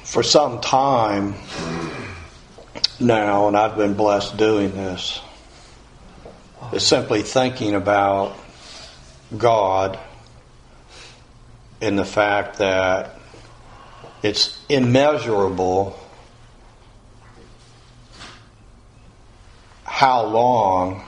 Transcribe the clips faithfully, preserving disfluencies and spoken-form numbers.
for some time now, and I've been blessed doing this, is simply thinking about God and the fact that it's immeasurable how long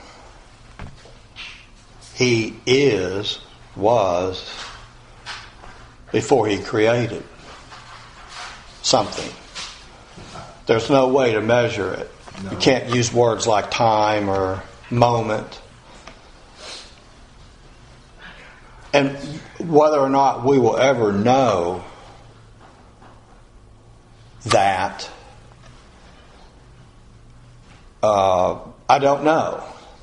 He is, was, before He created something. There's no way to measure it. No. You can't use words like time or moment. And whether or not we will ever know that, uh, I don't know.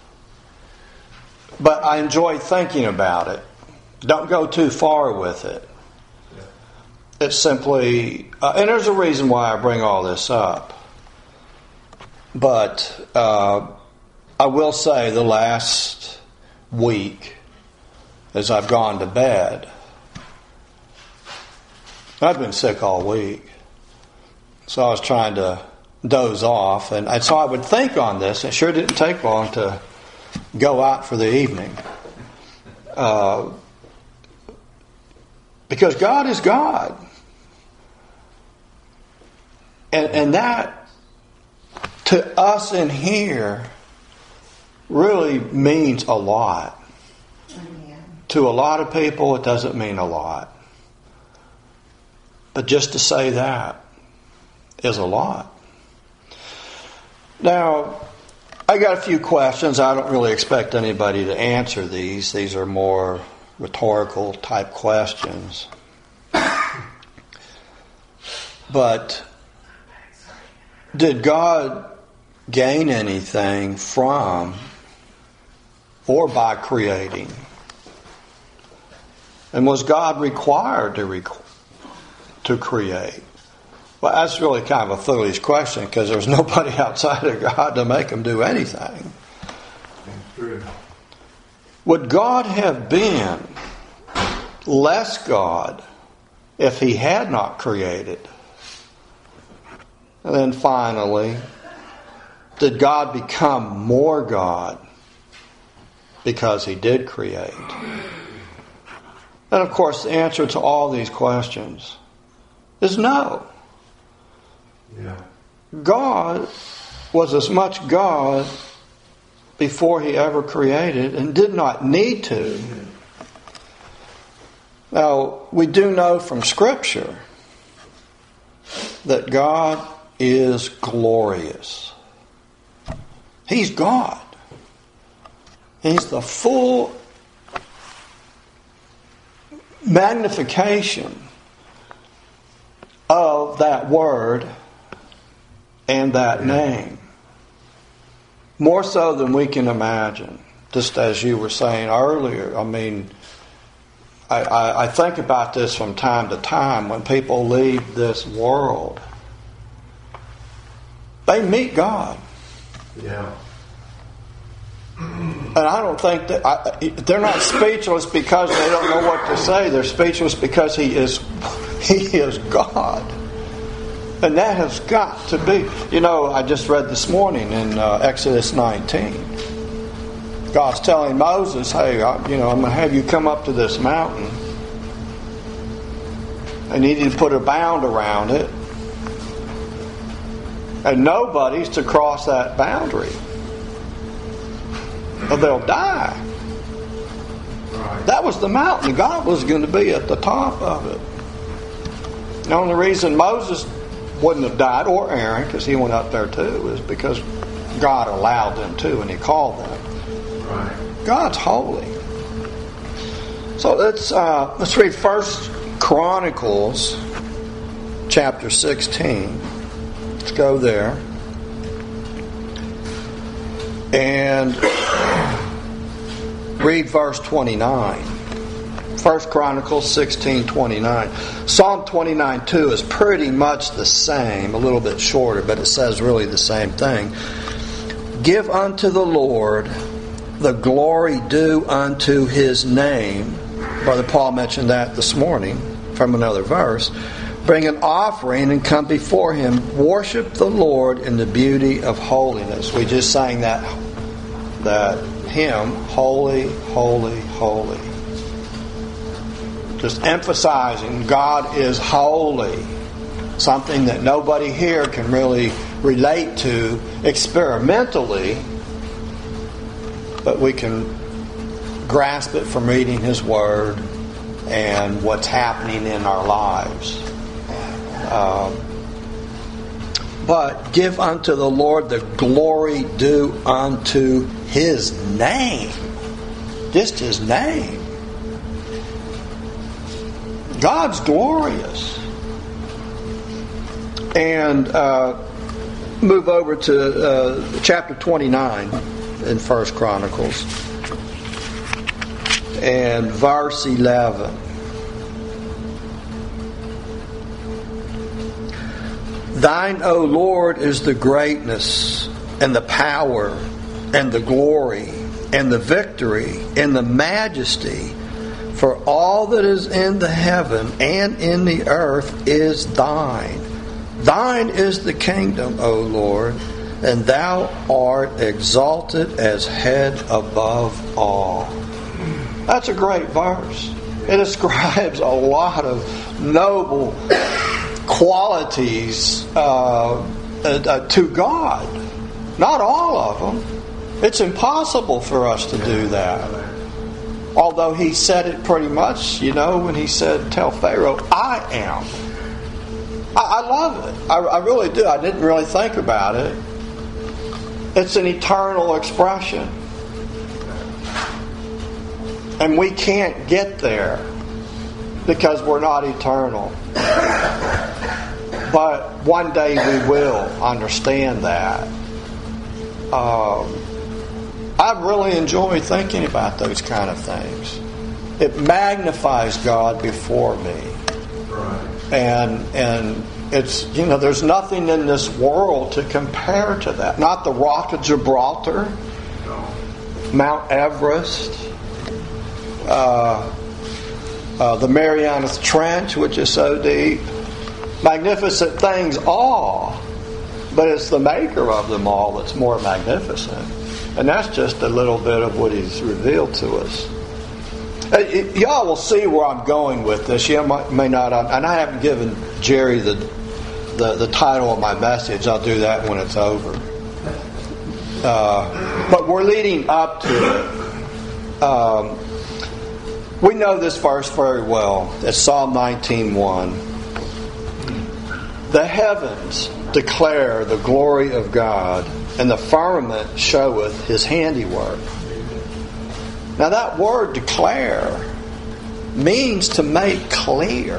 But I enjoy thinking about it. Don't go too far with it. It's simply, uh, and there's a reason why I bring all this up. But uh, I will say the last week, as I've gone to bed, I've been sick all week. So I was trying to doze off. And, and so I would think on this. It sure didn't take long to go out for the evening. Uh, because God is God. And, and that, to us in here, really means a lot. Amen. To a lot of people, it doesn't mean a lot. But just to say that is a lot. Now, I got a few questions. I don't really expect anybody to answer these. These are more rhetorical type questions. But did God gain anything from or by creating? And was God required to rec- to create? Well, that's really kind of a foolish question because there's nobody outside of God to make him do anything. True. Would God have been less God if He had not created? And then finally, did God become more God because He did create? And of course, the answer to all these questions is no. Yeah. God was as much God before He ever created and did not need to. Now, we do know from Scripture that God is glorious. He's God. He's the full magnification of that word and that name. More so than we can imagine. Just as you were saying earlier, I mean, I, I, I think about this from time to time when people leave this world. They meet God. Yeah. And I don't think that I, they're not speechless because they don't know what to say. They're speechless because He is He is God. And that has got to be. You know, I just read this morning in uh, Exodus nineteen. God's telling Moses, hey, I, you know, I'm going to have you come up to this mountain. And you need to put a bound around it. And nobody's to cross that boundary. Or they'll die. Right. That was the mountain. God was going to be at the top of it. The only reason Moses wouldn't have died, or Aaron, because he went up there too, is because God allowed them to and He called them. Right. God's holy. So let's uh, let's read First Chronicles chapter sixteen. Let's go there. And read verse twenty-nine. First Chronicles sixteen twenty-nine. Psalm twenty-nine two is pretty much the same, a little bit shorter, but it says really the same thing. Give unto the Lord the glory due unto His name. Brother Paul mentioned that this morning from another verse. Bring an offering and come before Him. Worship the Lord in the beauty of holiness. We just sang that, that hymn, Holy, Holy, Holy. Just emphasizing God is holy. Something that nobody here can really relate to experimentally, but we can grasp it from reading His Word and what's happening in our lives. Um, but give unto the Lord the glory due unto His name. Just His name. God's glorious. And uh, move over to uh, chapter twenty-nine in First Chronicles and verse eleven. Thine, O Lord, is the greatness and the power and the glory and the victory and the majesty, for all that is in the heaven and in the earth is Thine. Thine is the kingdom, O Lord, and Thou art exalted as head above all. That's a great verse. It describes a lot of noble qualities uh, uh, to God. Not all of them. It's impossible for us to do that. Although He said it pretty much, you know, when He said, tell Pharaoh, I am. I, I love it. I, I really do. I didn't really think about it. It's an eternal expression. And we can't get there because we're not eternal. But one day we will understand that. Um, I really enjoy thinking about those kind of things. It magnifies God before me. Right. And and it's, you know, there's nothing in this world to compare to that. Not the Rock of Gibraltar, no. Mount Everest, uh, uh, the Marianas Trench, which is so deep. Magnificent things all, but it's the maker of them all that's more magnificent. And that's just a little bit of what He's revealed to us. Uh, y'all will see where I'm going with this. You may not, and I haven't given Jerry the, the, the title of my message. I'll do that when it's over. Uh, but we're leading up to it. Um, we know this verse very well. It's Psalm nineteen one. The heavens declare the glory of God, and the firmament showeth His handiwork. Now that word declare means to make clear.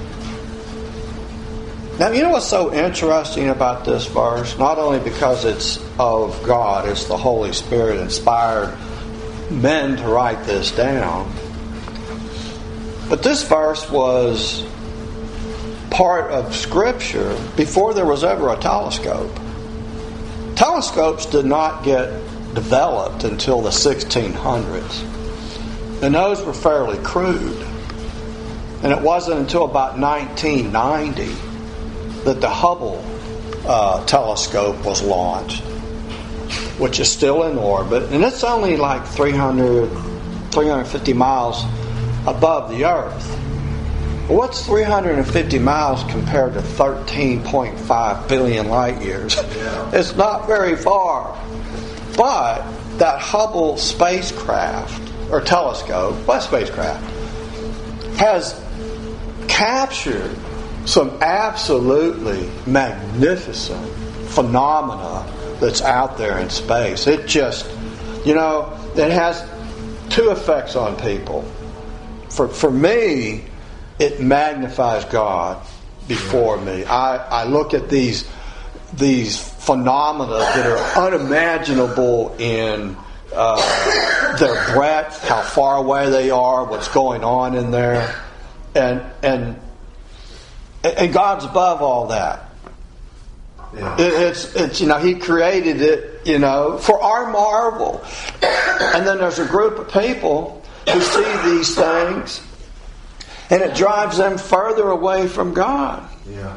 Now you know what's so interesting about this verse? Not only because it's of God, it's the Holy Spirit inspired men to write this down. But this verse was part of Scripture before there was ever a telescope. Telescopes did not get developed until the sixteen hundreds. And those were fairly crude. And it wasn't until about nineteen ninety that the Hubble uh, telescope was launched, which is still in orbit. And it's only like three hundred, three hundred fifty miles above the Earth. What's three hundred fifty miles compared to thirteen point five billion light years? It's not very far. But that Hubble spacecraft, or telescope, what spacecraft, has captured some absolutely magnificent phenomena that's out there in space. It just, you know, it has two effects on people. For for me, it magnifies God before me. I, I look at these these phenomena that are unimaginable in uh, their breadth, how far away they are, what's going on in there, and and and God's above all that. Yeah. It, it's it's you know He created it, you know, for our marvel, and then there's a group of people who see these things, and it drives them further away from God. Yeah.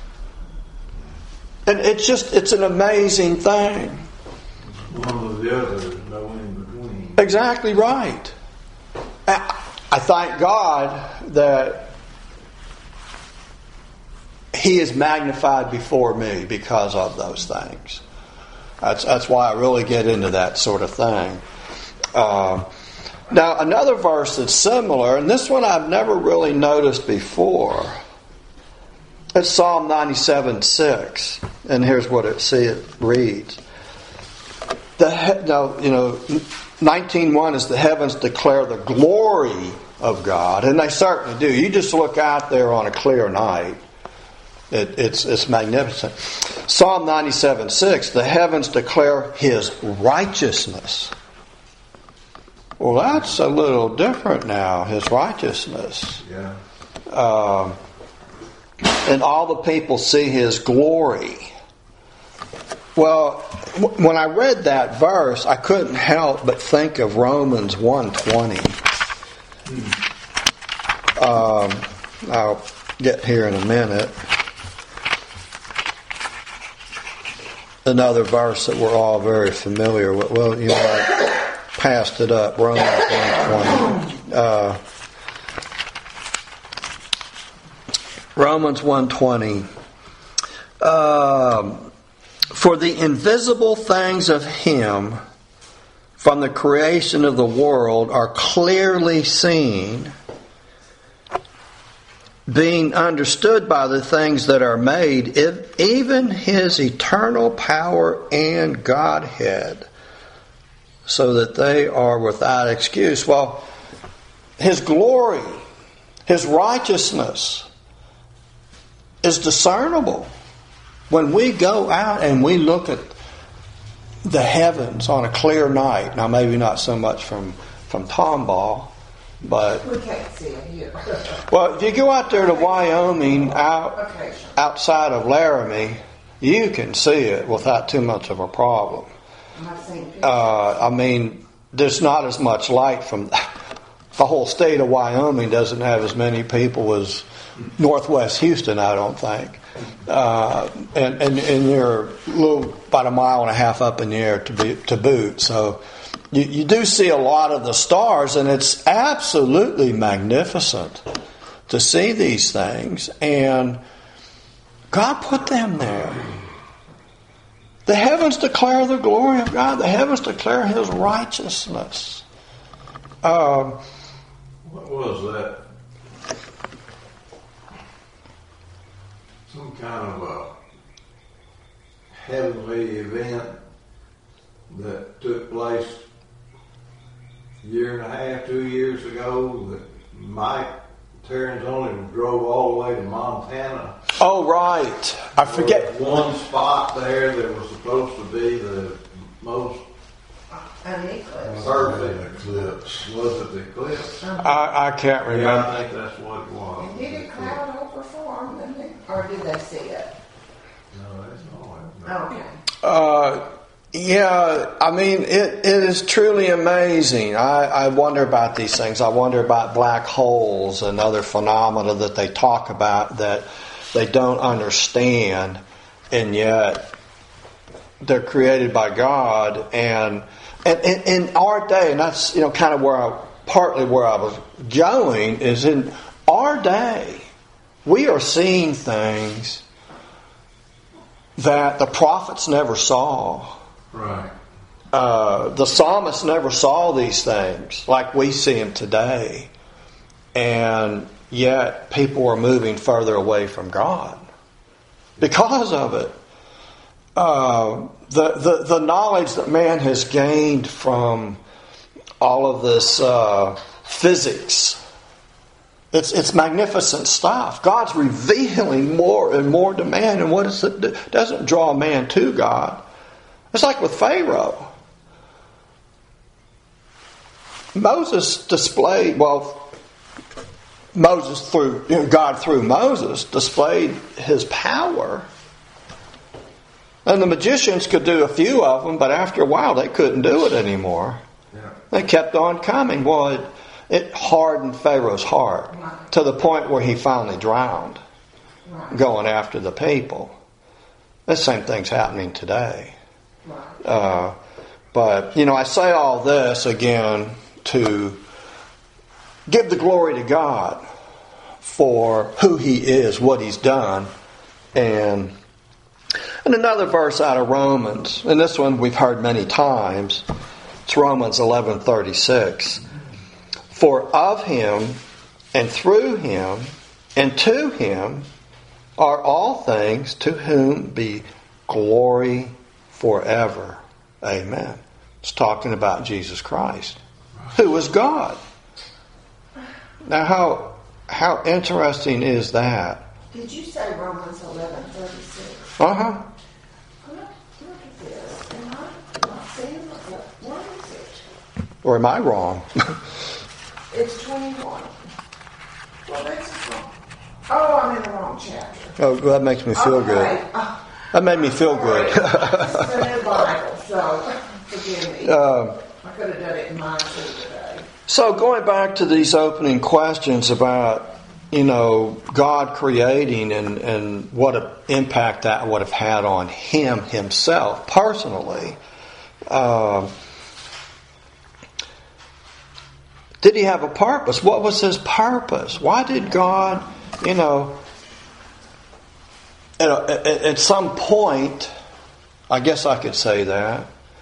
And it's just, it's an amazing thing. One of the other, there's no in between. Exactly right. I thank God that He is magnified before me because of those things. That's that's why I really get into that sort of thing. Uh, now, another verse that's similar, and this one I've never really noticed before. It's Psalm ninety-seven six, and here's what it see it reads. The now you know. nineteen one is the heavens declare the glory of God, and they certainly do. You just look out there on a clear night, it, it's it's magnificent. Psalm ninety-seven six, the heavens declare His righteousness. Well, that's a little different now. His righteousness, yeah. Um, and all the people see His glory. Well, when I read that verse, I couldn't help but think of Romans one twenty. Um, I'll get here in a minute. Another verse that we're all very familiar with. Well, you know, I passed it up. Romans one twenty. Uh, Romans one twenty. Um... For the invisible things of Him from the creation of the world are clearly seen, being understood by the things that are made, even His eternal power and Godhead, so that they are without excuse. Well, His glory, His righteousness is discernible. When we go out and we look at the heavens on a clear night, now maybe not so much from, from Tomball, but... We can't see it here. Well, if you go out there to Wyoming, out outside of Laramie, you can see it without too much of a problem. Uh, I mean, there's not as much light from... The whole state of Wyoming doesn't have as many people as Northwest Houston, I don't think. Uh, and, and, and you're a little, about a mile and a half up in the air to be, to boot. So you, you do see a lot of the stars, and it's absolutely magnificent to see these things. And God put them there. The heavens declare the glory of God. The heavens declare His righteousness. Um, what was that? Some kind of a heavenly event that took place a year and a half, two years ago that Mike Terranzoni drove all the way to Montana. Oh, right. I forget. One spot there that was supposed to be the most An eclipse. perfect eclipse. Was it the eclipse? I, I can't remember. Yeah, I think that's what it was. And did it cloud over for them, didn't it? Or did they see it? No, that's not. Okay. Uh, yeah, I mean, it, it is truly amazing. I, I wonder about these things. I wonder about black holes and other phenomena that they talk about that they don't understand, and yet they're created by God. And and in our day, and that's, you know, kind of where I, partly where I was going, is in our day, we are seeing things that the prophets never saw. Right. Uh, the psalmist never saw these things like we see them today. And yet people are moving further away from God because of it. Uh, the, the, the knowledge that man has gained from all of this uh, physics, It's it's magnificent stuff. God's revealing more and more to man, and what is it? It doesn't draw man to God. It's like with Pharaoh. Moses displayed, well, Moses through you know, God through Moses displayed His power, and the magicians could do a few of them, but after a while they couldn't do it anymore. Yeah. They kept on coming. Well, it, It hardened Pharaoh's heart to the point where he finally drowned. Right. going after the people. The same thing's happening today. Right. Uh, but, you know, I say all this again to give the glory to God for who He is, what He's done. And, and another verse out of Romans, and this one we've heard many times. It's Romans eleven thirty-six. For of Him, and through Him, and to Him are all things, to whom be glory forever. Amen. It's talking about Jesus Christ, who is God. Now, how how interesting is that? Did you say Romans eleven thirty-six? Uh huh. Look, look at this. Am I not seeing it? What is it? Or am I wrong? It's twenty-one. Well, that's wrong. Oh, I'm in the wrong chapter. Oh, well, that makes me feel Okay. good. Oh, That made me feel sorry. good. This is a new Bible, so forgive me. Um, I could have done it in mine too today. So going back to these opening questions about, you know, God creating and, and what an impact that would have had on Him Himself personally. Uh, did He have a purpose? What was His purpose? Why did God, you know, at, at, at some point, I guess I could say that,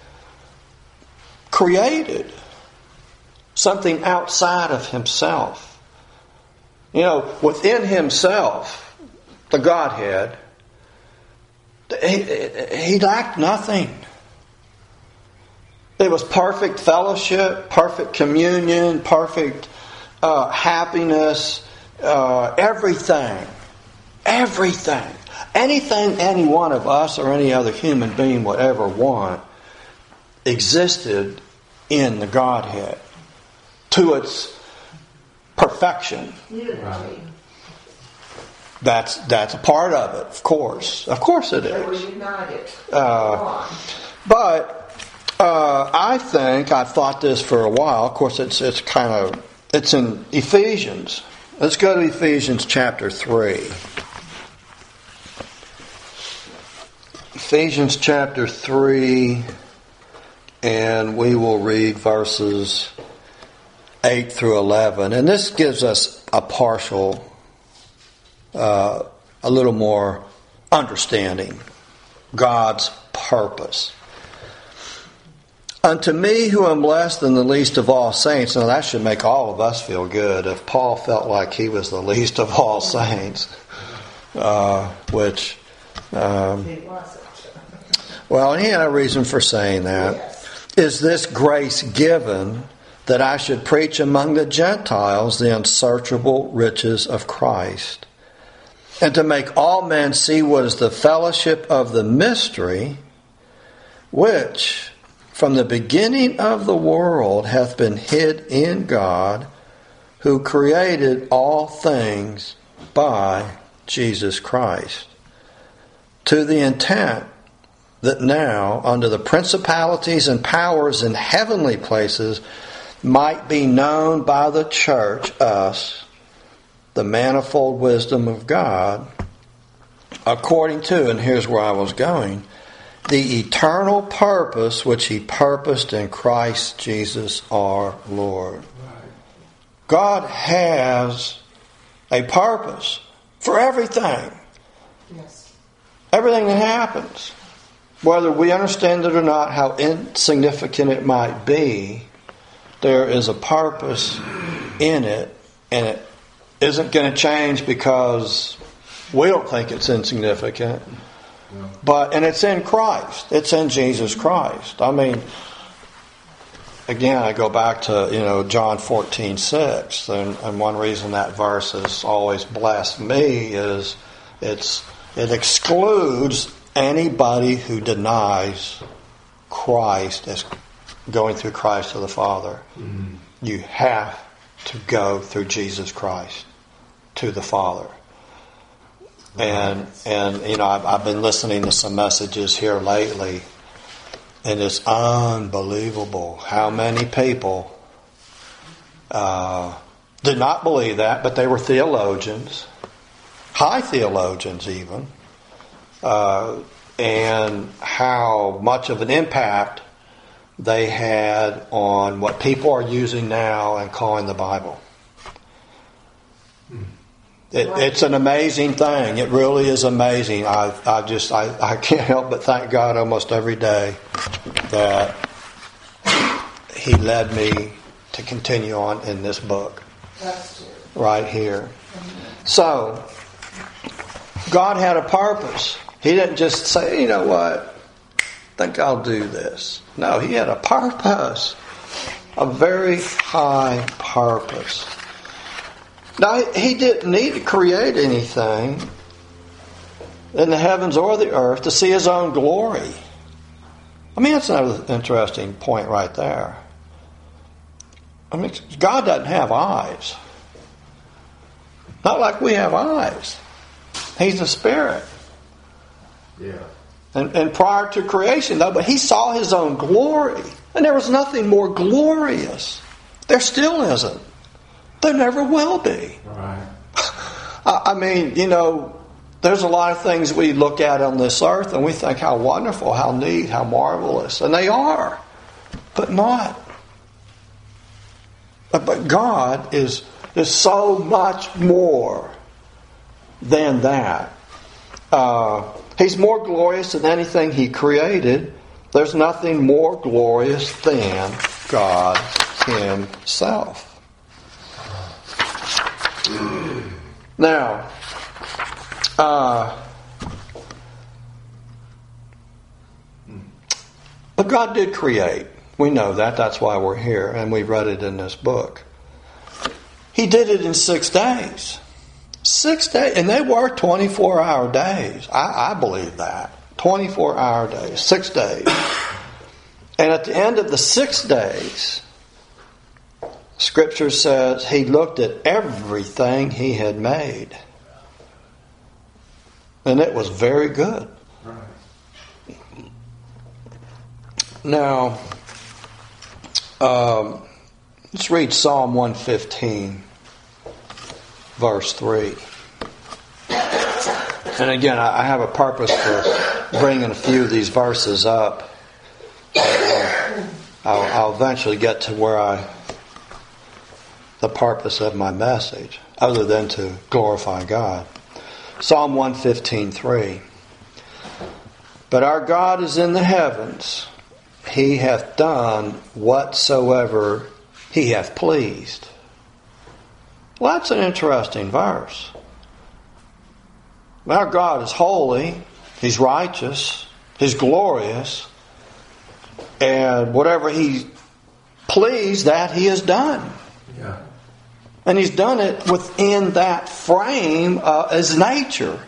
created something outside of Himself. You know, within Himself, the Godhead, He, he lacked nothing. It was perfect fellowship, perfect communion, perfect uh, happiness, uh, everything. Everything. Anything any one of us or any other human being would ever want existed in the Godhead to its perfection. Unity. That's that's a part of it, of course. Of course it They were is. united. Uh, but uh, I think I've thought this for a while. Of course, it's it's kind of it's in Ephesians. Let's go to Ephesians chapter three. Ephesians chapter three, and we will read verses eight through eleven. And this gives us a partial, uh, a little more understanding. God's purpose. Unto me who am less than the least of all saints. Now that should make all of us feel good if Paul felt like he was the least of all saints. Uh, which, um, He wasn't. well, he had a reason for saying that. Yes. Is this grace given that I should preach among the Gentiles the unsearchable riches of Christ, and to make all men see what is the fellowship of the mystery, which from the beginning of the world hath been hid in God, who created all things by Jesus Christ, to the intent that now, under the principalities and powers in heavenly places, might be known by the church, us, the manifold wisdom of God, according to, and here's where I was going, the eternal purpose which He purposed in Christ Jesus our Lord. God has a purpose for everything. Yes. Everything that happens. Whether we understand it or not, how insignificant it might be, there is a purpose in it, and it isn't going to change because we don't think it's insignificant. But and it's in Christ. It's in Jesus Christ. I mean, again, I go back to, you know, John fourteen six, and, and one reason that verse has always blessed me is it's it excludes anybody who denies Christ as going through Christ to the Father. Mm-hmm. You have to go through Jesus Christ to the Father. And, and you know, I've, I've been listening to some messages here lately, and it's unbelievable how many people uh, did not believe that, but they were theologians, high theologians even, uh, and how much of an impact they had on what people are using now and calling the Bible. It, it's an amazing thing. It really is amazing. I, I just, I, I can't help but thank God almost every day that He led me to continue on in this book. That's true. Right here. So, God had a purpose. He didn't just say, you know what, I think I'll do this. No, He had a purpose. A very high purpose. Now, He didn't need to create anything in the heavens or the earth to see His own glory. I mean, that's another interesting point right there. I mean, God doesn't have eyes. Not like we have eyes. He's a spirit. Yeah. And, and prior to creation, though, but He saw His own glory. And there was nothing more glorious. There still isn't. There never will be. Right. I mean, you know, there's a lot of things we look at on this earth and we think how wonderful, how neat, how marvelous. And they are. But not. But God is, is so much more than that. Uh, he's more glorious than anything He created. There's nothing more glorious than God Himself. Now, uh, but God did create. We know that. That's why we're here, and we read it in this book. He did it in six days. Six days, and they were twenty-four hour days. I, I believe that. twenty-four hour days, six days. And at the end of the six days, Scripture says He looked at everything He had made. And it was very good. Right. Now, um, let's read Psalm one fifteen, verse three. And again, I have a purpose for bringing a few of these verses up. I'll, I'll eventually get to where I... the purpose of my message, other than to glorify God. Psalm one fifteen, three. But our God is in the heavens. He hath done whatsoever He hath pleased. Well, that's an interesting verse. Our God is holy. He's righteous. He's glorious. And whatever He pleased, that He has done. Yeah. And He's done it within that frame uh, as nature.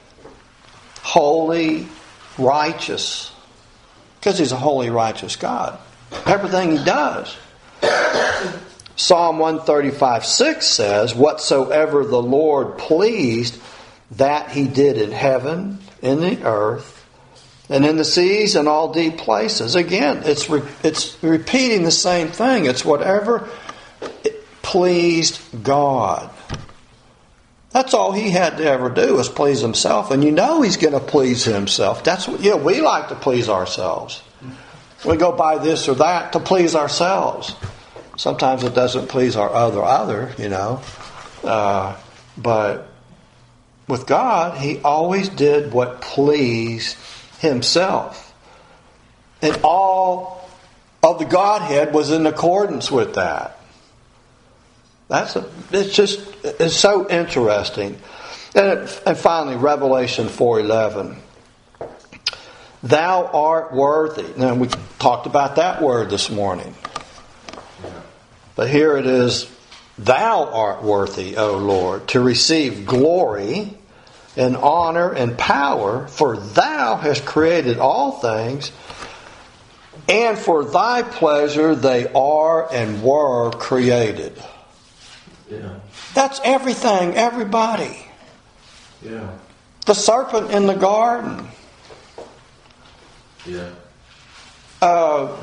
Holy, righteous. Because He's a holy, righteous God. Everything He does. Psalm one thirty-five, six says, whatsoever the Lord pleased, that He did in heaven, in the earth, and in the seas, and all deep places. Again, it's re- it's repeating the same thing. It's whatever pleased God. That's all He had to ever do was please Himself. And you know He's going to please Himself. That's what, yeah, we like to please ourselves. We go buy this or that to please ourselves. Sometimes it doesn't please our other other, you know. Uh, but with God, He always did what pleased Himself. And all of the Godhead was in accordance with that. That's a, it's just it's so interesting. And, it, and finally, Revelation four eleven. Thou art worthy. Now we talked about that word this morning. But here it is. Thou art worthy, O Lord, to receive glory and honor and power, for Thou hast created all things, and for Thy pleasure they are and were created. Yeah. That's everything, everybody. Yeah. The serpent in the garden. Yeah. Uh,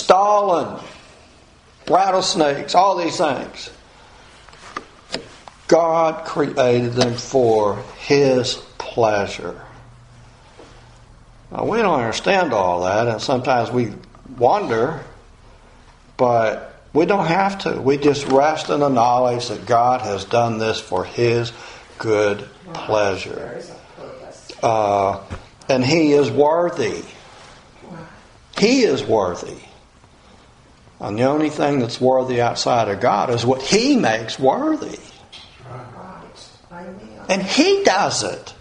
Stalin, rattlesnakes, all these things. God created them for His pleasure. Now, we don't understand all that, and sometimes we wonder, but we don't have to. We just rest in the knowledge that God has done this for His good pleasure. Uh, and He is worthy. He is worthy. And the only thing that's worthy outside of God is what He makes worthy. And He does it.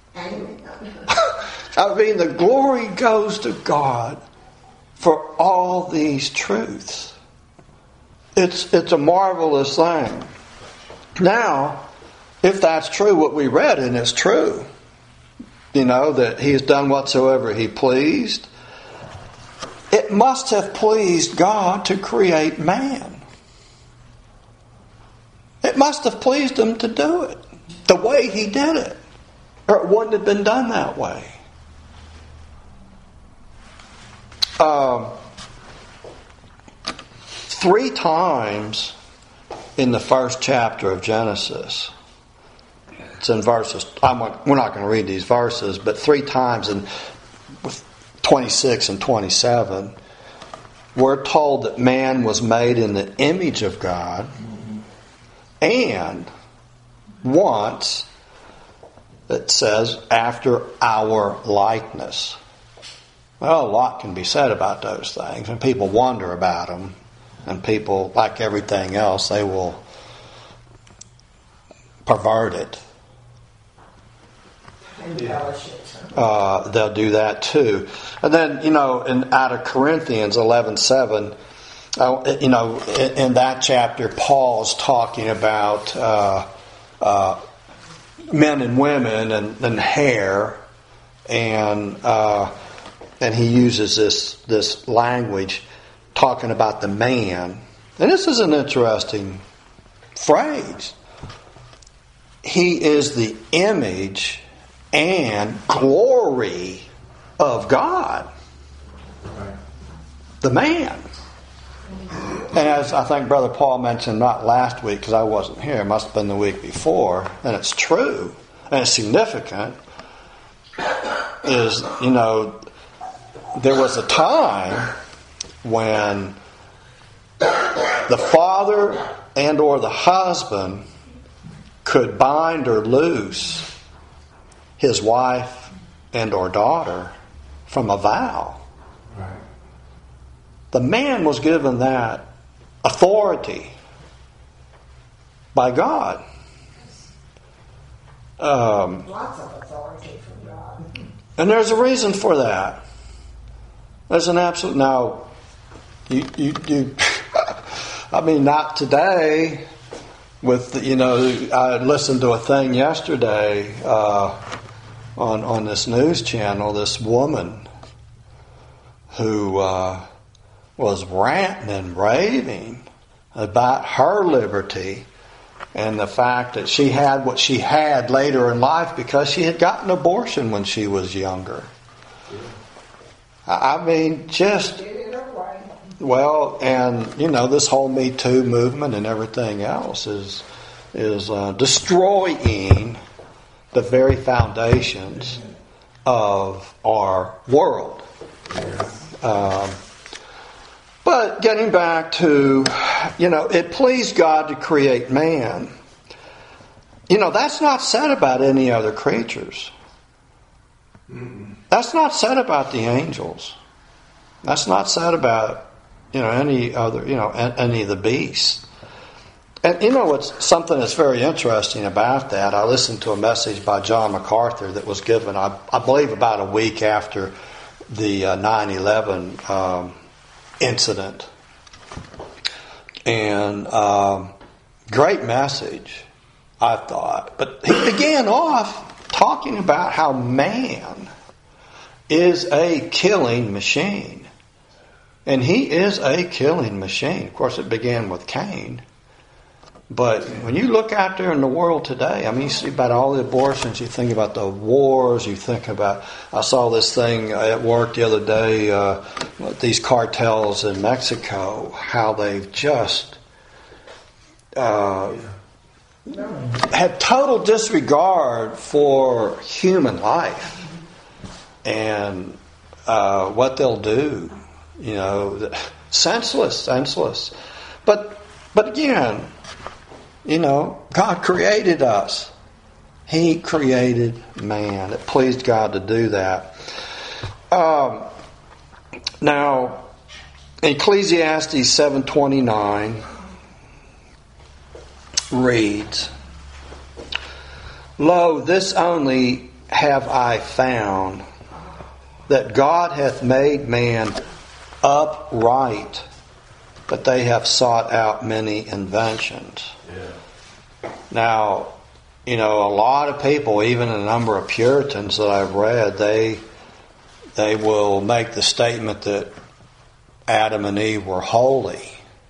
I mean, the glory goes to God for all these truths. It's it's a marvelous thing. Now, if that's true, what we read, and it's true, you know, that He has done whatsoever He pleased, it must have pleased God to create man. It must have pleased Him to do it the way He did it, or it wouldn't have been done that way. Um, three times in the first chapter of Genesis, it's in verses, I'm, we're not going to read these verses, but three times in twenty-six and twenty-seven, we're told that man was made in the image of God, and once it says after our likeness. Well, a lot can be said about those things, and people wonder about them, and people, like everything else, they will pervert it. Uh, they'll do that too. And then, you know, in out of Corinthians eleven seven, uh, you know, in, in that chapter, Paul's talking about uh, uh, men and women and, and hair, and uh, and he uses this this language talking about the man. And this is an interesting phrase. He is the image and glory of God. The man. And as I think Brother Paul mentioned, not last week because I wasn't here, it must have been the week before, and it's true, and it's significant, is, you know, there was a time when the father and or the husband could bind or loose his wife and or daughter from a vow. Right. The man was given that authority by God. Um, Lots of authority from God. And there's a reason for that. There's an absolute... Now, you... you, you I mean, not today. With the, you know, I listened to a thing yesterday uh, on on this news channel. This woman who uh, was ranting and raving about her liberty and the fact that she had what she had later in life because she had gotten an abortion when she was younger. I mean, just... Well, and, you know, this whole Me Too movement and everything else is is uh, destroying the very foundations of our world. Um, but getting back to, you know, it pleased God to create man. You know, that's not said about any other creatures. That's not said about the angels. That's not said about, you know, any other, you know, any of the beasts. And you know what's something that's very interesting about that? I listened to a message by John MacArthur that was given, I, I believe, about a week after the uh, nine eleven um, incident. And um, great message, I thought. But he began off talking about how man is a killing machine. And he is a killing machine. Of course, it began with Cain. But when you look out there in the world today, I mean, you see about all the abortions, you think about the wars, you think about... I saw this thing at work the other day, uh, these cartels in Mexico, how they've just... Uh, had total disregard for human life and uh, what they'll do. You know, senseless, senseless. But but again, you know, God created us. He created man. It pleased God to do that. Um, now, Ecclesiastes seven twenty-nine reads, "Lo, this only have I found, that God hath made man upright, but they have sought out many inventions." Yeah. Now, you know, a lot of people, even a number of Puritans that I've read, they they will make the statement that Adam and Eve were holy,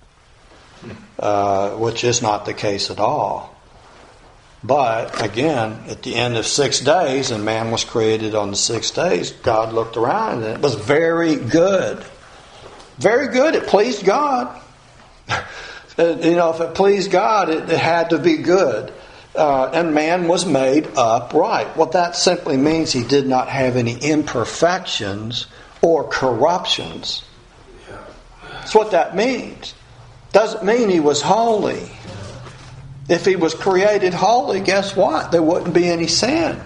uh, which is not the case at all. But again, at the end of six days, and man was created on the six days, God looked around and it was very good. Very good. It pleased God. You know, if it pleased God, it, it had to be good. Uh, and man was made upright. Well, that simply means he did not have any imperfections or corruptions. That's what that means. Doesn't mean he was holy. If he was created holy, guess what? There wouldn't be any sin.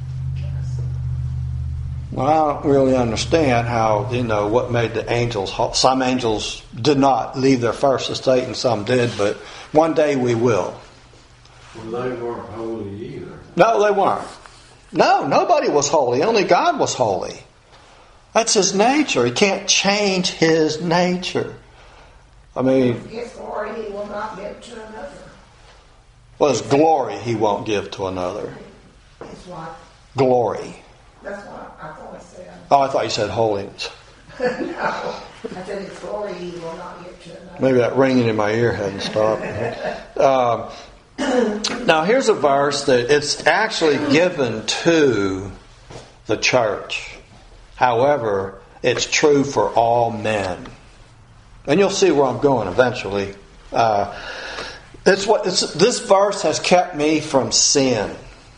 Well, I don't really understand how, you know, what made the angels. Some angels did not leave their first estate and some did, but one day we will. Well, they weren't holy either. No, they weren't. No, nobody was holy. Only God was holy. That's His nature. He can't change His nature. I mean, His glory He will not give to another. Well, His glory He won't give to another. His what? Glory. That's what I thought I said. Oh, I thought you said holiness. No, I said His glory He will not give to another. Maybe that ringing in my ear hadn't stopped. um, now, here's a verse that it's actually given to the church. However, it's true for all men. And you'll see where I'm going eventually. Uh, it's what it's, this verse has kept me from sin.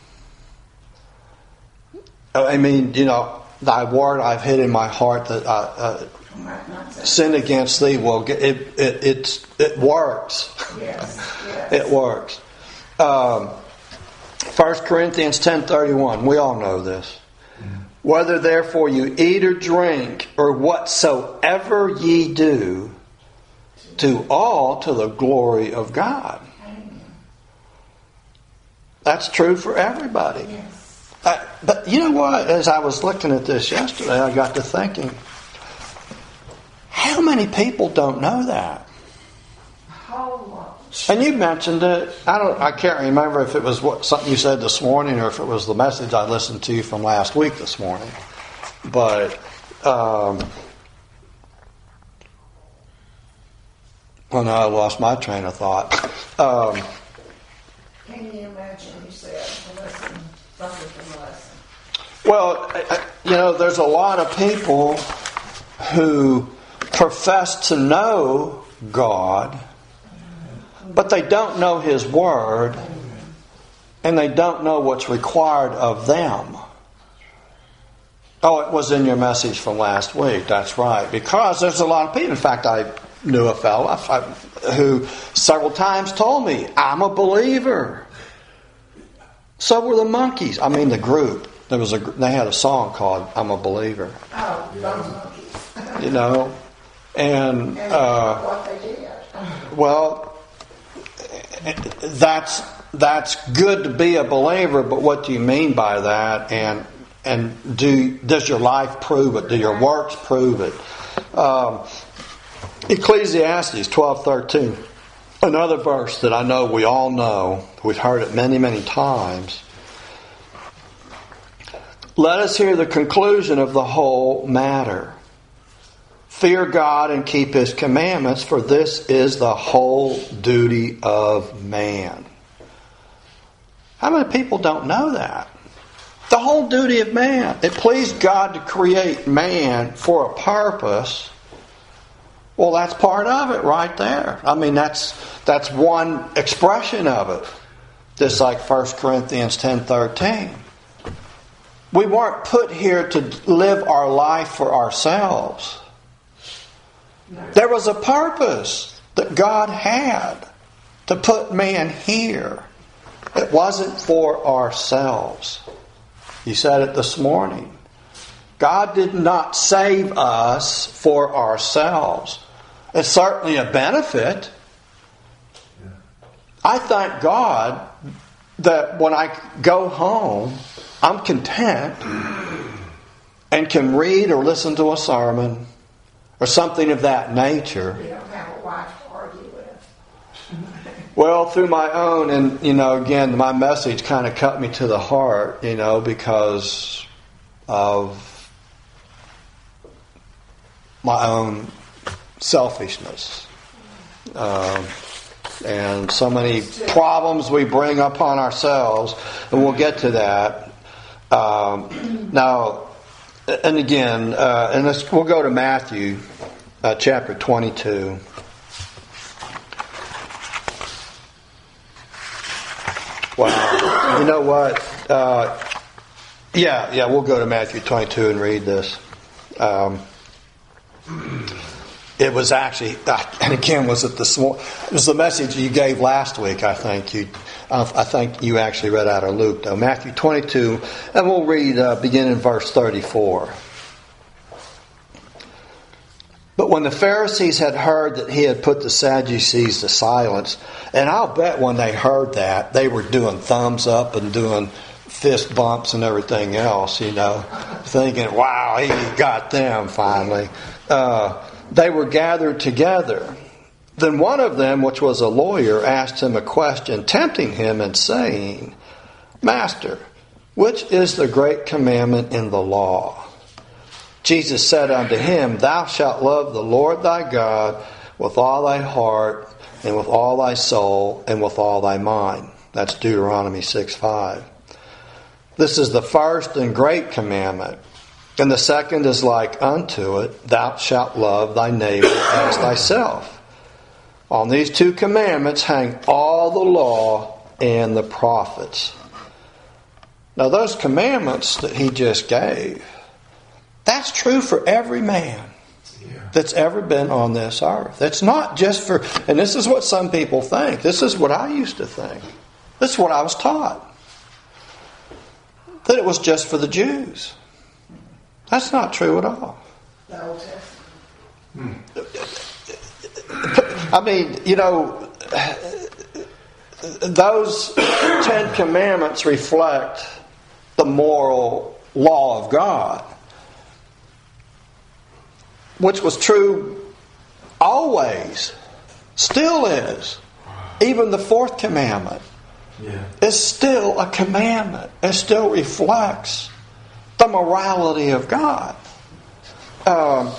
I mean, you know, thy word I've hid in my heart that I uh, sin against thee. Well, it it it, it works. Yes, yes. It works. Um, First Corinthians ten thirty-one. We all know this. Whether therefore you eat or drink or whatsoever ye do, do all to the glory of God. That's true for everybody. Yes. I, but you know what? As I was looking at this yesterday, I got to thinking, how many people don't know that? A whole lot. And you mentioned it. I don't. I can't remember if it was what something you said this morning or if it was the message I listened to from last week this morning. But um, well, no, I lost my train of thought. Um, Can you imagine? You said the lesson, something from the lesson. well, I, I, you know, there's a lot of people who profess to know God, but they don't know His Word, and they don't know what's required of them. Oh, it was in your message from last week. That's right. Because there's a lot of people. In fact, I knew a fellow who several times told me, I'm a believer. So were the Monkees. I mean, the group. There was a. They had a song called "I'm a Believer." Oh, those monkeys. You know, and, and uh, what they did. Well, that's that's good to be a believer, but what do you mean by that? And and do does your life prove it? Do your works prove it? Um, Ecclesiastes twelve thirteen, another verse that I know we all know. We've heard it many many times. Let us hear the conclusion of the whole matter. Fear God and keep His commandments, for this is the whole duty of man. How many people don't know that? The whole duty of man. It pleased God to create man for a purpose. Well, that's part of it right there. I mean, that's that's one expression of it. Just like First Corinthians ten thirteen. We weren't put here to live our life for ourselves. There was a purpose that God had to put man here. It wasn't for ourselves. You said it this morning. God did not save us for ourselves. It's certainly a benefit. I thank God that when I go home, I'm content and can read or listen to a sermon or something of that nature. You don't have a wife to argue with. Well, through my own, and you know, again, my message kind of cut me to the heart, you know, because of my own selfishness. Um, and so many problems we bring upon ourselves, and we'll get to that. Um, now, and again, uh, and let's, we'll go to Matthew uh, chapter twenty-two. Wow. You know what? Uh, yeah, yeah, we'll go to Matthew twenty-two and read this. Um, it was actually, and again, was it this? It was the message you gave last week. I think you, I think you actually read out of Luke, though. Matthew twenty-two, and we'll read uh, begin in verse thirty-four. But when the Pharisees had heard that he had put the Sadducees to silence, and I'll bet when they heard that, they were doing thumbs up and doing fist bumps and everything else, you know, thinking, wow, he got them finally. Uh, they were gathered together. Then one of them, which was a lawyer, asked him a question, tempting him and saying, Master, which is the great commandment in the law? Jesus said unto him, Thou shalt love the Lord thy God with all thy heart, and with all thy soul, and with all thy mind. That's Deuteronomy six five. This is the first and great commandment. And the second is like unto it, Thou shalt love thy neighbor as thyself. On these two commandments hang all the law and the prophets. Now those commandments that he just gave, that's true for every man that's ever been on this earth. It's not just for, and this is what some people think. This is what I used to think. This is what I was taught. That it was just for the Jews. That's not true at all. The Old Testament. I mean, you know, those Ten Commandments reflect the moral law of God, which was true always, still is. Even the fourth commandment yeah. is still a commandment. It still reflects the morality of God. Um,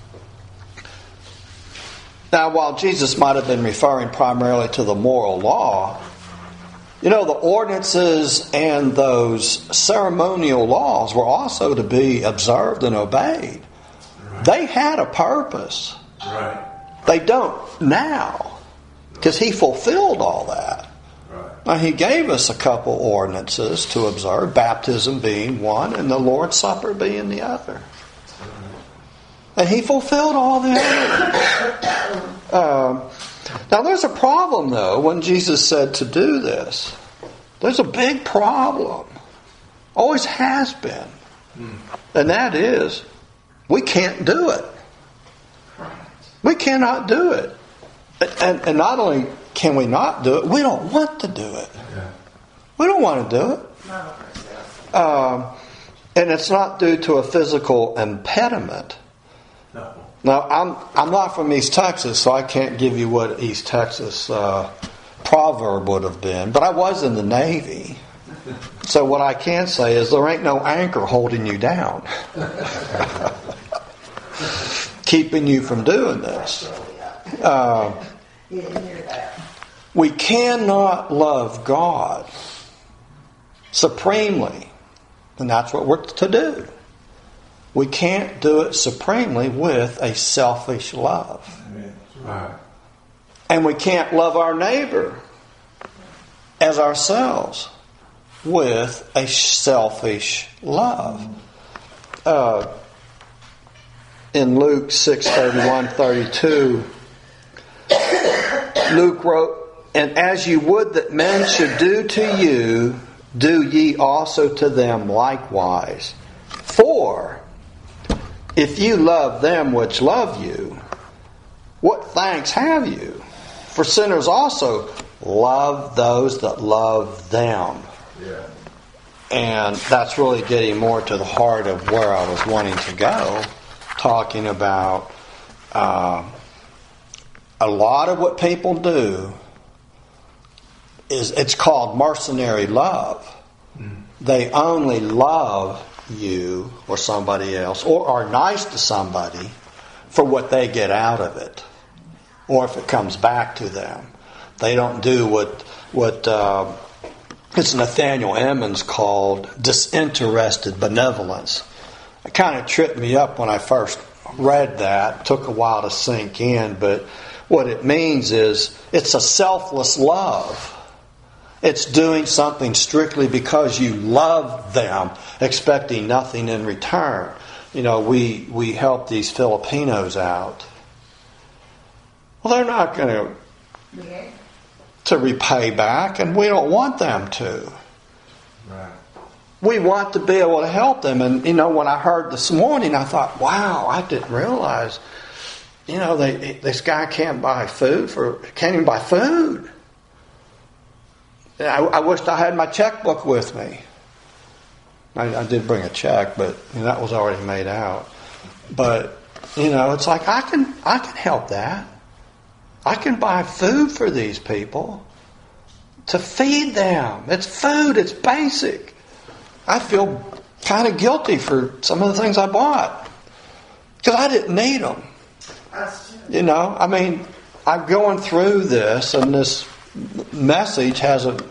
now, while Jesus might have been referring primarily to the moral law, you know, the ordinances and those ceremonial laws were also to be observed and obeyed. Right. They had a purpose. Right. They don't now, because he fulfilled all that. Right. Now, he gave us a couple ordinances to observe, baptism being one and the Lord's Supper being the other. And he fulfilled all the others. Um, now, there's a problem, though, when Jesus said to do this. There's a big problem. Always has been. Hmm. And that is, we can't do it. We cannot do it. And, and not only can we not do it, we don't want to do it. Yeah. We don't want to do it. Um, and it's not due to a physical impediment. No. Now, I'm I'm not from East Texas, so I can't give you what East Texas uh, proverb would have been. But I was in the Navy. So what I can say is there ain't no anchor holding you down. Keeping you from doing this. Uh, we cannot love God supremely. And that's what we're to do. We can't do it supremely with a selfish love. Right. And we can't love our neighbor as ourselves with a selfish love. Uh, in Luke six thirty-one thirty-two, Luke wrote, "And as you would that men should do to you, do ye also to them likewise. For if you love them which love you, what thanks have you? For sinners also love those that love them." Yeah. And that's really getting more to the heart of where I was wanting to go, talking about uh, a lot of what people do is, it's called mercenary love. Mm. They only love you or somebody else, or are nice to somebody for what they get out of it, or if it comes back to them. They don't do what what uh, it's Nathaniel Emmons called disinterested benevolence. It kind of tripped me up when I first read that. It took a while to sink in, but what it means is it's a selfless love. It's doing something strictly because you love them, expecting nothing in return. You know, we, we help these Filipinos out. Well, they're not going to Yeah. to repay back, and we don't want them to. Right. We want to be able to help them. And, you know, when I heard this morning, I thought, wow, I didn't realize, you know, they, this guy can't buy food for, can't even buy food. I, I wished I had my checkbook with me. I, I did bring a check, but you know, that was already made out. But, you know, it's like, I can, I can help that. I can buy food for these people to feed them. It's food. It's basic. I feel kind of guilty for some of the things I bought because I didn't need them. You know, I mean, I'm going through this, and this message hasn't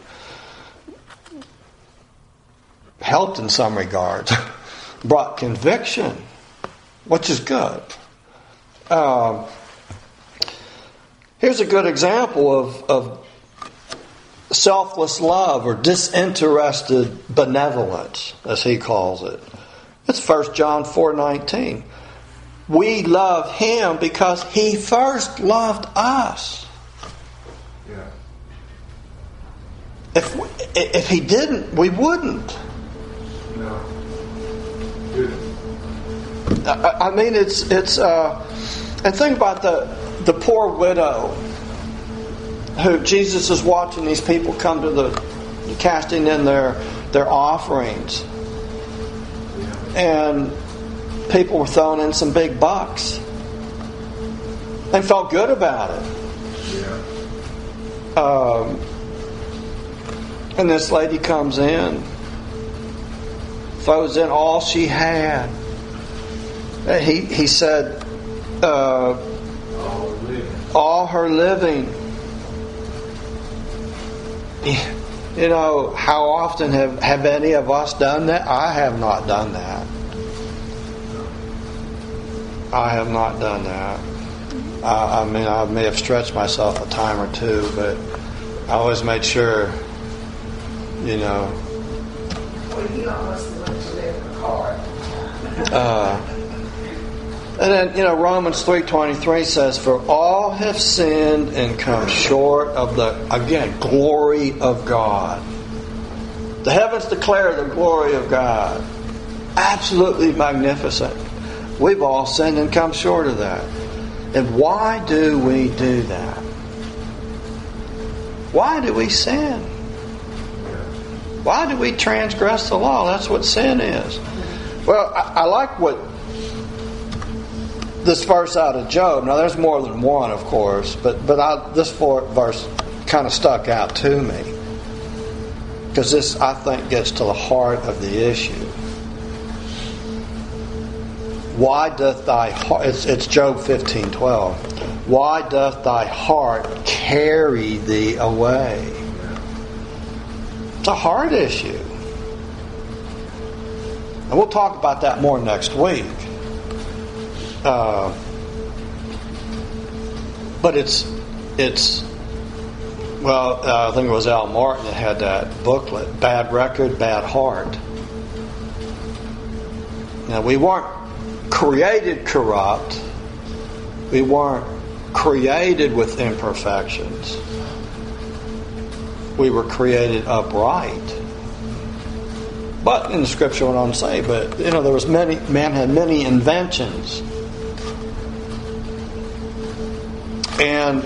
helped in some regards, brought conviction, which is good. Um, here's a good example of, of selfless love or disinterested benevolence, as he calls it. It's First John four nineteen. We love him because he first loved us. Yeah. If we, if he didn't, we wouldn't. No. Good. I, I mean, it's it's. Uh, and think about the the poor widow who Jesus is watching these people come to the casting in their their offerings, and people were throwing in some big bucks and felt good about it. Yeah. Um, and this lady comes in, throws in all she had. He he said, uh, All living. all her living. You know, how often have, have any of us done that? I have not done that. I have not done that. I, I mean, I may have stretched myself a time or two, but I always made sure, you know. Well, you almost went to live in the car. Uh, and then, you know, Romans three twenty-three says, "For all have sinned and come short of the," again, glory of God. The heavens declare the glory of God. Absolutely magnificent. We've all sinned and come short of that. And why do we do that? Why do we sin? Why do we transgress the law? That's what sin is. Well, I, I like what this verse out of Job. Now, there's more than one, of course, but but I, this verse kind of stuck out to me because this, I think, gets to the heart of the issue. Why doth thy heart? It's, it's Job fifteen twelve. Why doth thy heart carry thee away? It's a heart issue. And we'll talk about that more next week. Uh, but it's it's Well, uh, I think it was Al Martin that had that booklet, Bad Record, Bad Heart. Now, we weren't created corrupt. We weren't created with imperfections. We were created upright. But in the scripture went on to say, but you know, there was many man had many inventions. And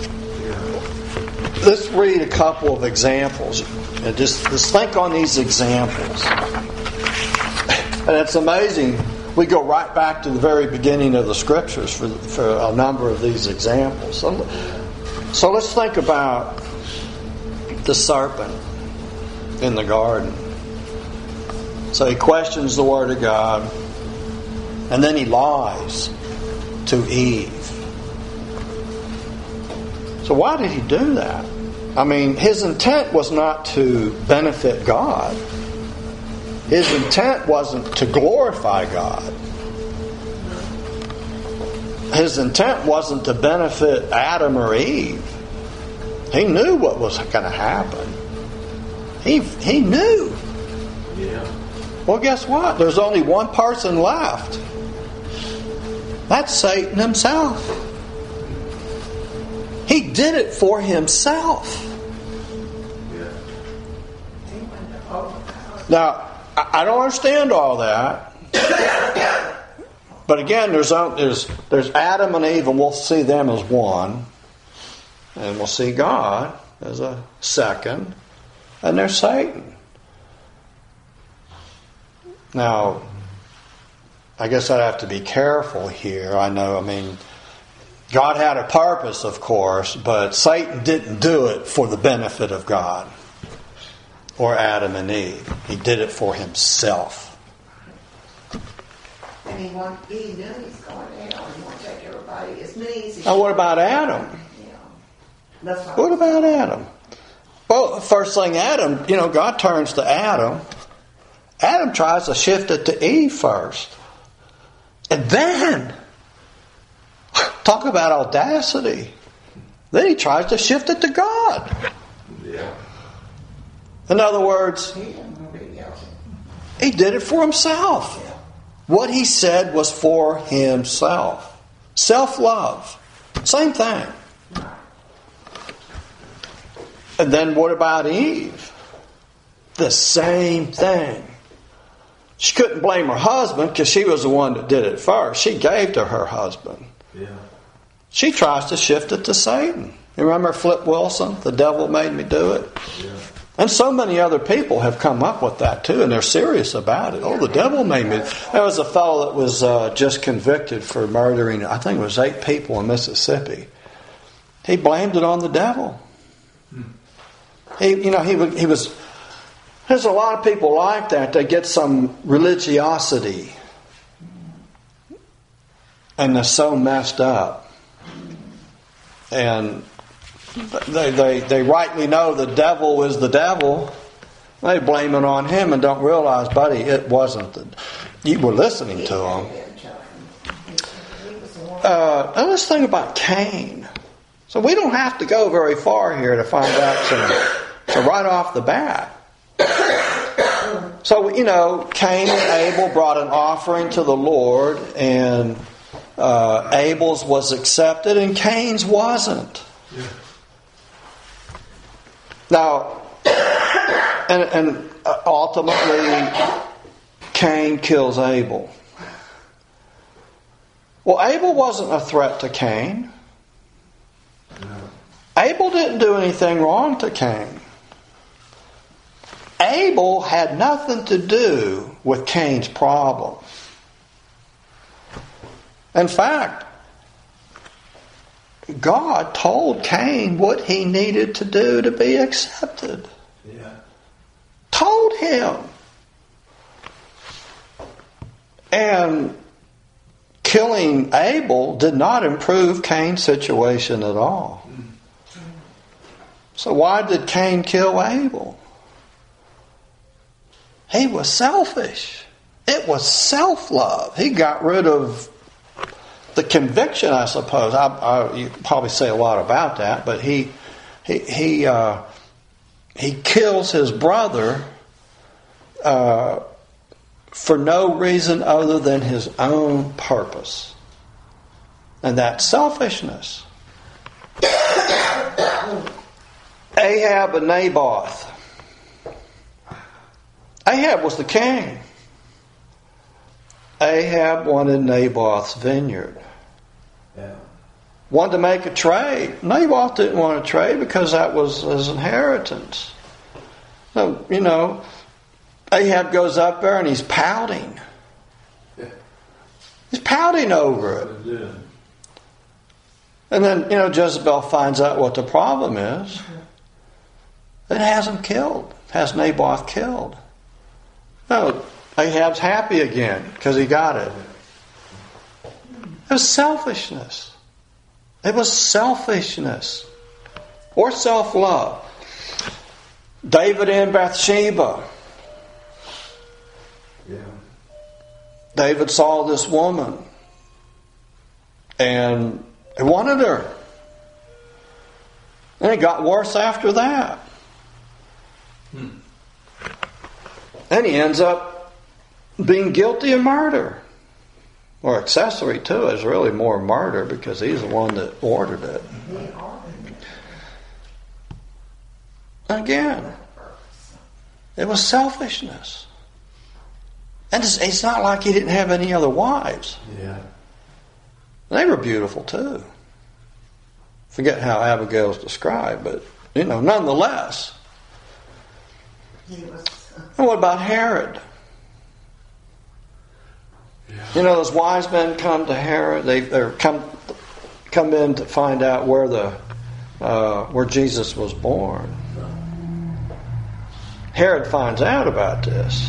let's read a couple of examples. And just, just think on these examples. And it's amazing. We go right back to the very beginning of the scriptures for, for a number of these examples. So, so let's think about the serpent in the garden. So he questions the Word of God, and then he lies to Eve. So why did he do that? I mean, his intent was not to benefit God. His intent wasn't to glorify God. His intent wasn't to benefit Adam or Eve. He knew what was going to happen. He he knew. Yeah. Well, guess what? There's only one person left. That's Satan himself. He did it for himself. Yeah. Now, I don't understand all that. But again, there's there's there's Adam and Eve, and we'll see them as one. And we'll see God as a second. And there's Satan. Now, I guess I'd have to be careful here. I know, I mean, God had a purpose, of course, but Satan didn't do it for the benefit of God or Adam and Eve. He did it for himself. And he want, he knew he's going to hell. He want to take everybody as many as he Now, what about Adam? Yeah. That's what, What about Adam? Well, first thing, Adam, you know, God turns to Adam. Adam tries to shift it to Eve first. And then, talk about audacity. Then he tries to shift it to God. Yeah. In other words, he didn't want to be guilty. he did it for himself. Yeah. What he said was for himself. Self-love. Same thing. And then what about Eve? The same thing. She couldn't blame her husband because she was the one that did it first. She gave to her husband. Yeah. She tries to shift it to Satan. You remember Flip Wilson? The devil made me do it. Yeah. And so many other people have come up with that too, and they're serious about it. Oh, the devil made me. There was a fellow that was uh, just convicted for murdering, I think it was eight people in Mississippi. He blamed it on the devil. He, you know, he he was. There's a lot of people like that. They get some religiosity, and they're so messed up, and they they they rightly know the devil is the devil. They blame it on him and don't realize, buddy, it wasn't. The, you were listening to him. Uh, now let's think about Cain. So we don't have to go very far here to find out some. So right off the bat. So, you know, Cain and Abel brought an offering to the Lord, and uh, Abel's was accepted and Cain's wasn't. Yeah. Now, and, and ultimately, Cain kills Abel. Well, Abel wasn't a threat to Cain. No. Abel didn't do anything wrong to Cain. Abel had nothing to do with Cain's problem. In fact, God told Cain what he needed to do to be accepted. Yeah. Told him. And killing Abel did not improve Cain's situation at all. So why did Cain kill Abel? He was selfish. It was self-love. He got rid of the conviction, I suppose. I, I, you probably say a lot about that, but he he he uh, he kills his brother uh, for no reason other than his own purpose, and that's selfishness. Ahab and Naboth. Ahab was the king. Ahab wanted Naboth's vineyard. Yeah. Wanted to make a trade. Naboth didn't want to trade because that was his inheritance. So, you know, Ahab goes up there and he's pouting. Yeah. He's pouting over it. Yeah. And then, you know, Jezebel finds out what the problem is. It has him killed. Has Naboth killed. No, Ahab's happy again because he got it. It was selfishness. It was selfishness. Or self-love. David and Bathsheba. Yeah. David saw this woman and he wanted her. And it got worse after that. Hmm. And he ends up being guilty of murder. Or accessory to it is really more murder because he's the one that ordered it. Again, it was selfishness. And it's, it's not like he didn't have any other wives. Yeah. They were beautiful too. Forget how Abigail's described, but, you know, nonetheless. He was. And what about Herod? Yeah. You know, those wise men come to Herod. They they come come in to find out where the uh, where Jesus was born. Herod finds out about this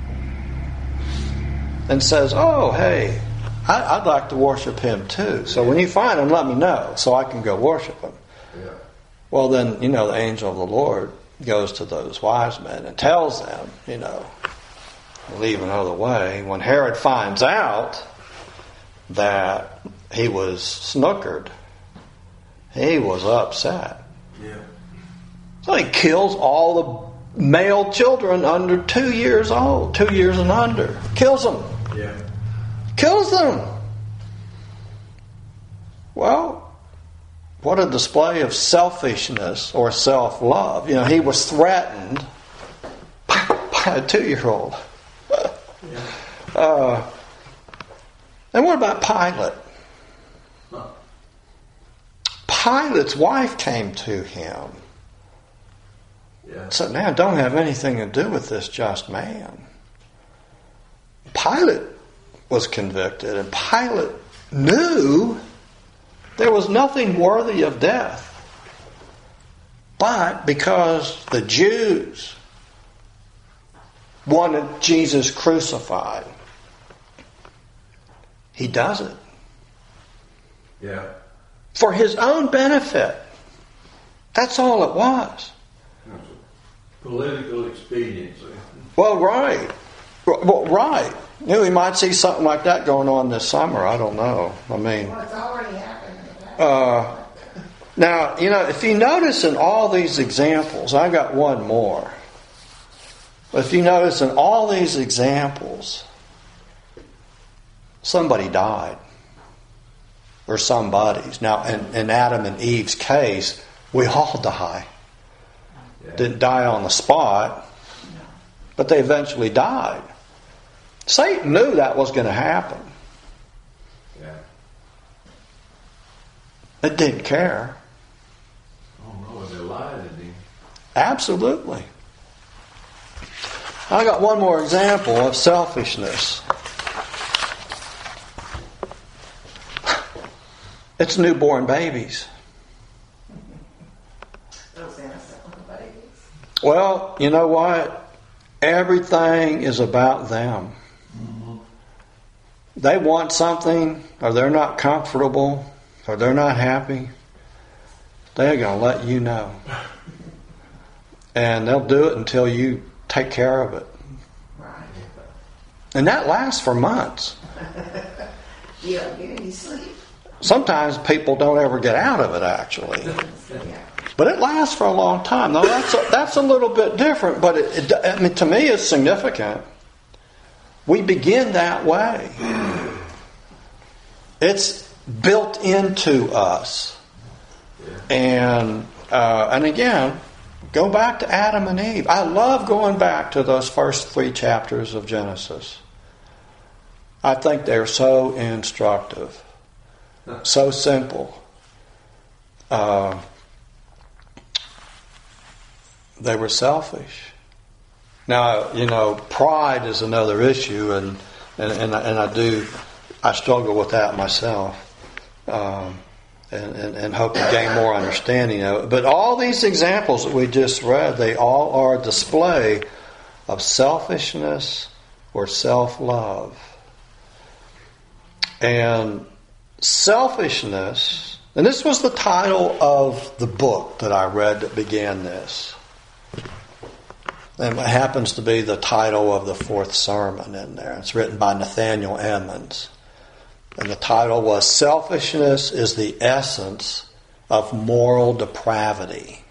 and says, "Oh, hey, I, I'd like to worship him too. So when you find him, let me know so I can go worship him." Yeah. Well, then, you know, the angel of the Lord goes to those wise men and tells them, you know, leave another way. When Herod finds out that he was snookered, he was upset. Yeah. So he kills all the male children under two years old, two years and under. Kills them. Yeah. Kills them. Well, what a display of selfishness or self-love. You know, he was threatened by a two-year-old. Yeah. Uh, and what about Pilate? Huh. Pilate's wife came to him. Yeah. Said, "Man, don't have anything to do with this just man." Pilate was convicted, and Pilate knew there was nothing worthy of death. But because the Jews wanted Jesus crucified, he does it. Yeah. For his own benefit. That's all it was. That's a political expediency. Well, right. Well, right. You know, we might see something like that going on this summer. I don't know. I mean... Well, it's already happened. Uh, now, you know, if you notice in all these examples, I've got one more. But if you notice in all these examples, somebody died. Or somebody's. Now, in, in Adam and Eve's case, we all die. Yeah. Didn't die on the spot, but they eventually died. Satan knew that was going to happen. Yeah. It didn't care. Oh no, they lied at him. Absolutely. I got one more example of selfishness. It's newborn babies. Those innocent little babies. Well, you know what? Everything is about them. Mm-hmm. They want something, or they're not comfortable, or they're not happy. They're going to let you know. And they'll do it until you take care of it. Right. And that lasts for months. You don't get any sleep. Sometimes people don't ever get out of it, actually. Yeah. But it lasts for a long time. Now that's a, that's a little bit different, but it, it, I mean, to me it's significant. We begin that way. It's built into us. And uh, and again, go back to Adam and Eve. I love going back to those first three chapters of Genesis. I think they're so instructive, so simple. Uh, they were selfish. Now, you know, pride is another issue, and and and I, and I do, I struggle with that myself, um, and, and and hope to gain more understanding of it. But all these examples that we just read, they all are a display of selfishness or self-love. And selfishness, and this was the title of the book that I read that began this. And it happens to be the title of the fourth sermon in there. It's written by Nathaniel Emmons. And the title was Selfishness is the Essence of Moral Depravity.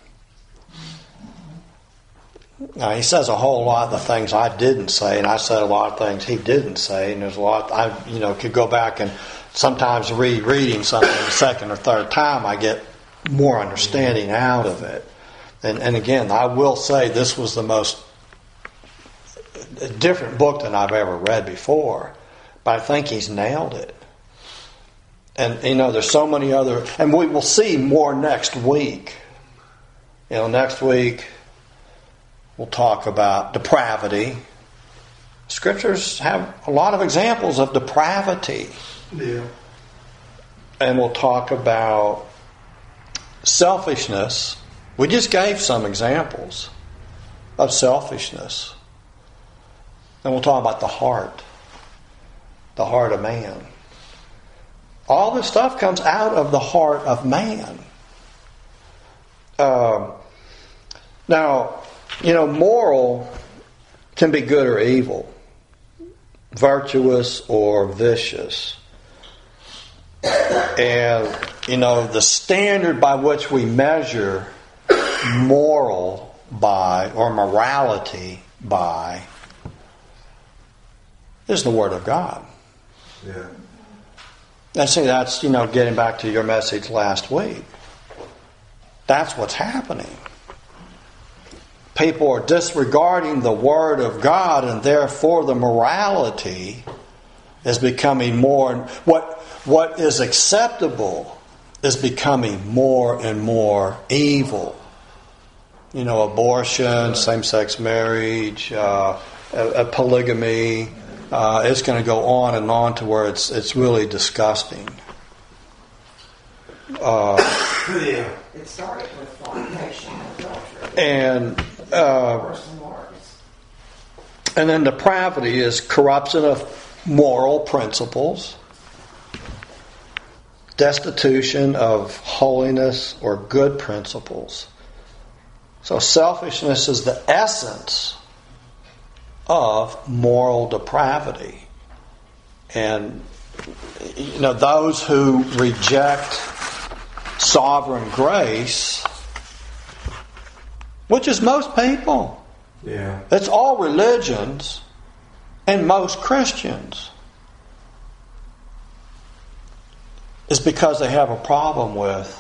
Now, he says a whole lot of the things I didn't say, and I said a lot of things he didn't say, and there's a lot, I you know could go back and sometimes read reading something the second or third time, I get more understanding out of it. And, and again, I will say this was the most different book than I've ever read before. But I think he's nailed it. And, you know, there's so many other... And we will see more next week. You know, next week we'll talk about depravity. Scriptures have a lot of examples of depravity. Yeah. And we'll talk about selfishness. We just gave some examples of selfishness. And we'll talk about the heart. The heart of man. All this stuff comes out of the heart of man. Uh, now, you know, moral can be good or evil. Virtuous or vicious. And, you know, the standard by which we measure moral by, or morality by, is the Word of God. Yeah. And see, that's, you know, getting back to your message last week. That's what's happening. People are disregarding the Word of God, and therefore the morality is becoming more, what what is acceptable is becoming more and more evil. You know, abortion, same-sex marriage, uh, a, a polygamy. Uh, it's going to go on and on to where it's it's really disgusting. Uh, Yeah. It started with fornication and adultery. and uh, Worse and worse. and then depravity is corruption of moral principles, destitution of holiness or good principles. So selfishness is the essence of moral depravity. And, you know, those who reject sovereign grace, which is most people, Yeah. it's all religions and most Christians, is because they have a problem with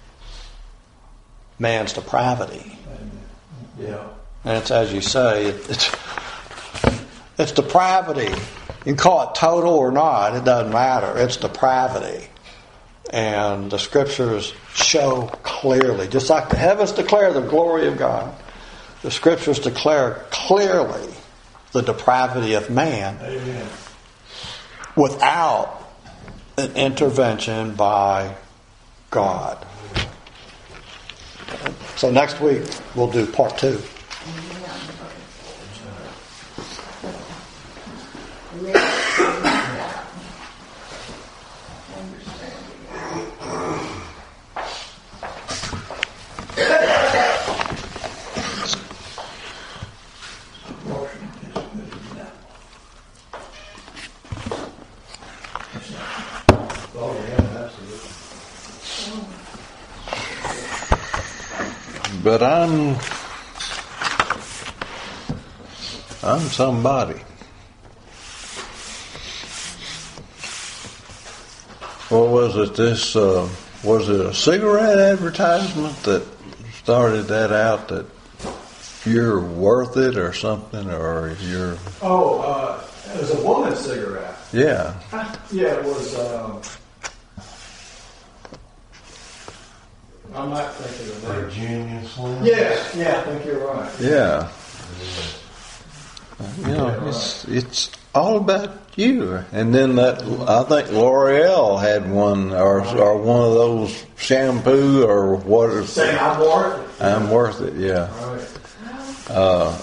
man's depravity. Yeah. And it's, as you say, it, it's it's depravity. You can call it total or not, it doesn't matter. It's depravity. And the Scriptures show clearly, just like the heavens declare the glory of God, the Scriptures declare clearly the depravity of man. Amen. Without an intervention by God. So next week we'll do part two. Oh, yeah, absolutely. but I'm I'm somebody. What was it? This uh, was it a cigarette advertisement that started that out, that you're worth it or something, or you're... Oh, uh, it was a woman's cigarette. Yeah. Yeah, it was... Um, I'm not thinking of that. Virginia Slim? Yeah, yeah, I think you're right. Yeah. You know, it's it's all about you. And then that, I think L'Oreal had one, or or one of those shampoo or what? Saying I'm worth it. I'm worth it. Yeah. Right. Uh,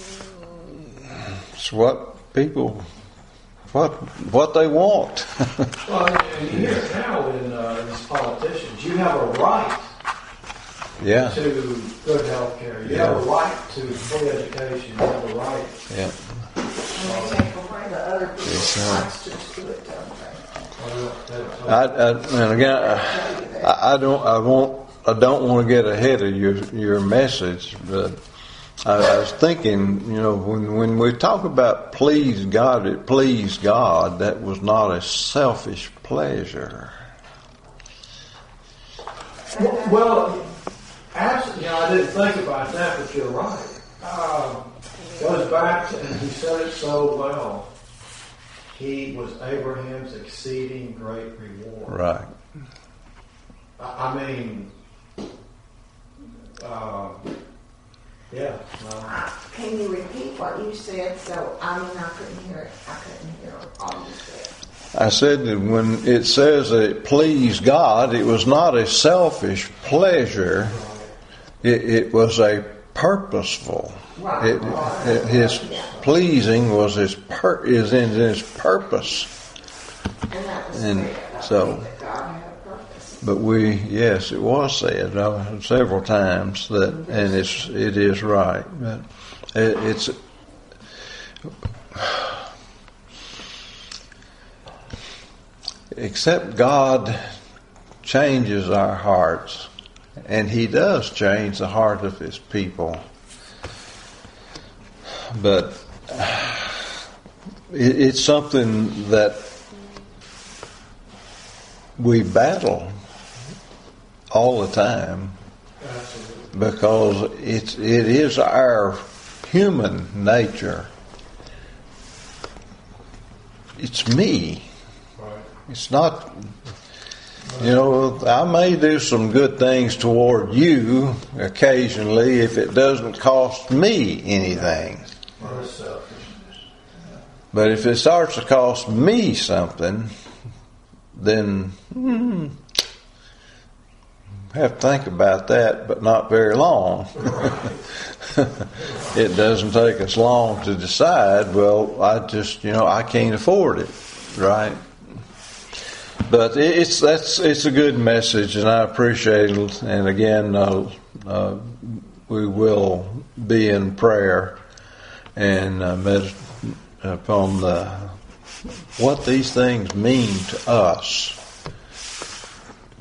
it's what people, what what they want. Well, and here now in uh, these politicians, you have a right. Yeah. To good health care. You Yeah. have a right to free education. You have a right. Yeah. And they take away the other people's Yes, sir. rights to do it, don't they? I, I and again, I, I don't, I won't, I don't want to get ahead of your your message, but I, I was thinking, you know, when when we talk about please God, it pleased God. That was not a selfish pleasure. Well, well actually, you know, I didn't think about that, but you're right. Um, goes back to, and he said it so well. He was Abraham's exceeding great reward. Right. I, I mean, uh, yeah. Well, Uh, Can you repeat what you said? So, I mean, I couldn't hear it. I couldn't hear all you said. I said that when it says that it pleased God, it was not a selfish pleasure. It, it was a purposeful. Right. It, it, his pleasing was his pur- is in his purpose. And that was And said. I so- think that God had a purpose. But we, yes, it was said uh, several times that, and it's it is right. But it, it's except God changes our hearts, and He does change the heart of His people. But it, it's something that we battle all the time, absolutely. because it's it is our human nature. It's me. Right. It's not, you know, I may do some good things toward you occasionally if it doesn't cost me anything. Or selfishness. But if it starts to cost me something, then hmm, have to think about that, but not very long. It doesn't take us long to decide, well, I just, you know, I can't afford it, right? But it's that's it's a good message, and I appreciate it. And again, uh, uh, we will be in prayer and uh, meditate upon the what these things mean to us.